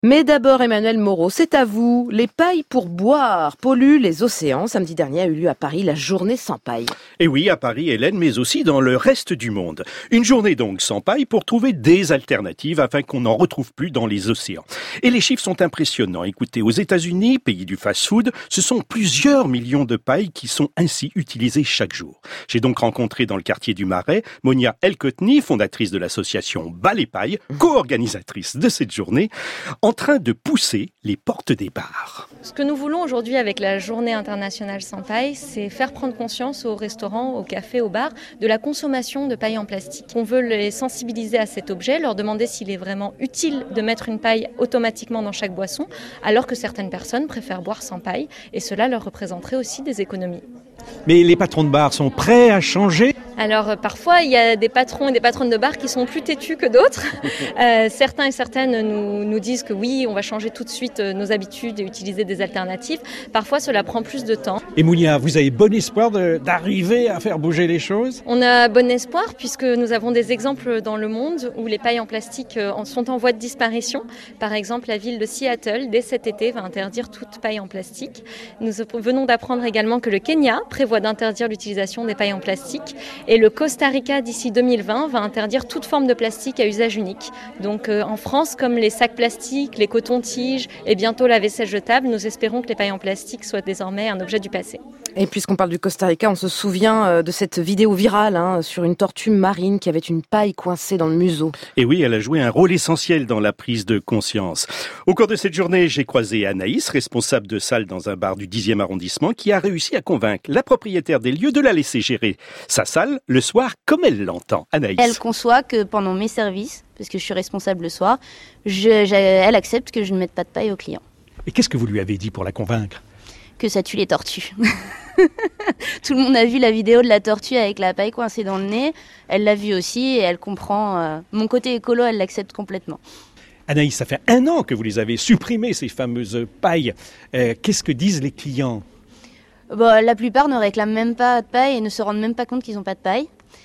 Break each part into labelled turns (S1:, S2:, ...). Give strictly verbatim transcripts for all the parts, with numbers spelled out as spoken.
S1: Mais d'abord, Emmanuel Moreau, c'est à vous. Les pailles pour boire polluent les océans. Samedi dernier a eu lieu à Paris la journée sans paille.
S2: Et oui, à Paris, Hélène, mais aussi dans le reste du monde. Une journée donc sans paille pour trouver des alternatives afin qu'on n'en retrouve plus dans les océans. Et les chiffres sont impressionnants. Écoutez, aux États-Unis, pays du fast-food, ce sont plusieurs millions de pailles qui sont ainsi utilisées chaque jour. J'ai donc rencontré dans le quartier du Marais Monia Elkotny, fondatrice de l'association Bas les pailles, co-organisatrice de cette journée, en train de pousser les portes des bars.
S3: Ce que nous voulons aujourd'hui avec la journée internationale sans paille, c'est faire prendre conscience aux restaurants, aux cafés, aux bars de la consommation de paille en plastique. On veut les sensibiliser à cet objet, leur demander s'il est vraiment utile de mettre une paille automatiquement dans chaque boisson, alors que certaines personnes préfèrent boire sans paille et cela leur représenterait aussi des économies.
S4: Mais les patrons de bars sont prêts à changer ?
S3: Alors euh, parfois il y a des patrons et des patronnes de bars qui sont plus têtus que d'autres. Euh, certains et certaines nous, nous disent que oui, on va changer tout de suite euh, nos habitudes et utiliser des alternatives. Parfois cela prend plus de temps.
S4: Et Monia, vous avez bon espoir de, d'arriver à faire bouger les choses ?
S3: On a bon espoir puisque nous avons des exemples dans le monde où les pailles en plastique euh, sont en voie de disparition. Par exemple, la ville de Seattle, dès cet été, va interdire toute paille en plastique. Nous venons d'apprendre également que le Kenya prévoit d'interdire l'utilisation des pailles en plastique. Et le Costa Rica, d'ici deux mille vingt, va interdire toute forme de plastique à usage unique. Donc euh, en France, comme les sacs plastiques, les cotons-tiges et bientôt la vaisselle jetable, nous espérons que les pailles en plastique soient désormais un objet du passé.
S1: Et puisqu'on parle du Costa Rica, on se souvient de cette vidéo virale hein, sur une tortue marine qui avait une paille coincée dans le museau.
S2: Et oui, elle a joué un rôle essentiel dans la prise de conscience. Au cours de cette journée, j'ai croisé Anaïs, responsable de salle dans un bar du dixième arrondissement, qui a réussi à convaincre la propriétaire des lieux de la laisser gérer sa salle le soir comme elle l'entend. Anaïs.
S5: Elle conçoit que pendant mes services, parce que je suis responsable le soir, je, je, elle accepte que je ne mette pas de paille aux clients.
S4: Et qu'est-ce que vous lui avez dit pour la convaincre ?
S5: Que ça tue les tortues. Tout le monde a vu la vidéo de la tortue avec la paille coincée dans le nez. Elle l'a vue aussi et elle comprend. Euh, mon côté écolo, elle l'accepte complètement.
S4: Anaïs, ça fait un an que vous les avez supprimées, ces fameuses pailles. Euh, qu'est-ce que disent les clients ?
S5: Bon, la plupart ne réclament même pas de paille et ne se rendent même pas compte qu'ils n'ont pas de paille.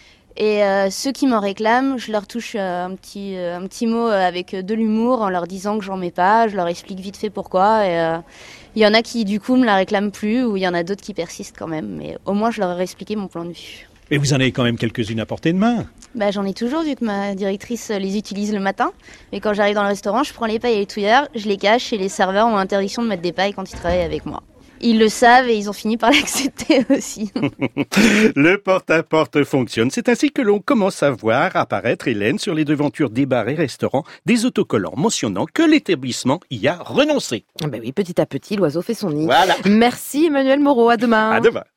S5: Et euh, ceux qui m'en réclament, je leur touche euh, un, petit, euh, un petit mot avec de l'humour en leur disant que j'en mets pas. Je leur explique vite fait pourquoi. Et euh, il y en a qui du coup me la réclament plus ou il y en a d'autres qui persistent quand même. Mais au moins je leur ai expliqué mon plan de vue.
S4: Mais vous en avez quand même quelques-unes à portée de main.
S5: Bah, j'en ai toujours vu que ma directrice les utilise le matin. Mais quand j'arrive dans le restaurant, je prends les pailles et les touilleurs, je les cache et les serveurs ont interdiction de mettre des pailles quand ils travaillent avec moi. Ils le savent et ils ont fini par l'accepter aussi.
S2: Le porte-à-porte fonctionne. C'est ainsi que l'on commence à voir apparaître, Hélène, sur les devantures des bars et restaurants, des autocollants mentionnant que l'établissement y a renoncé.
S1: Ah ben oui, petit à petit, l'oiseau fait son nid.
S2: Voilà.
S1: Merci Emmanuel Moreau, à demain.
S2: À demain.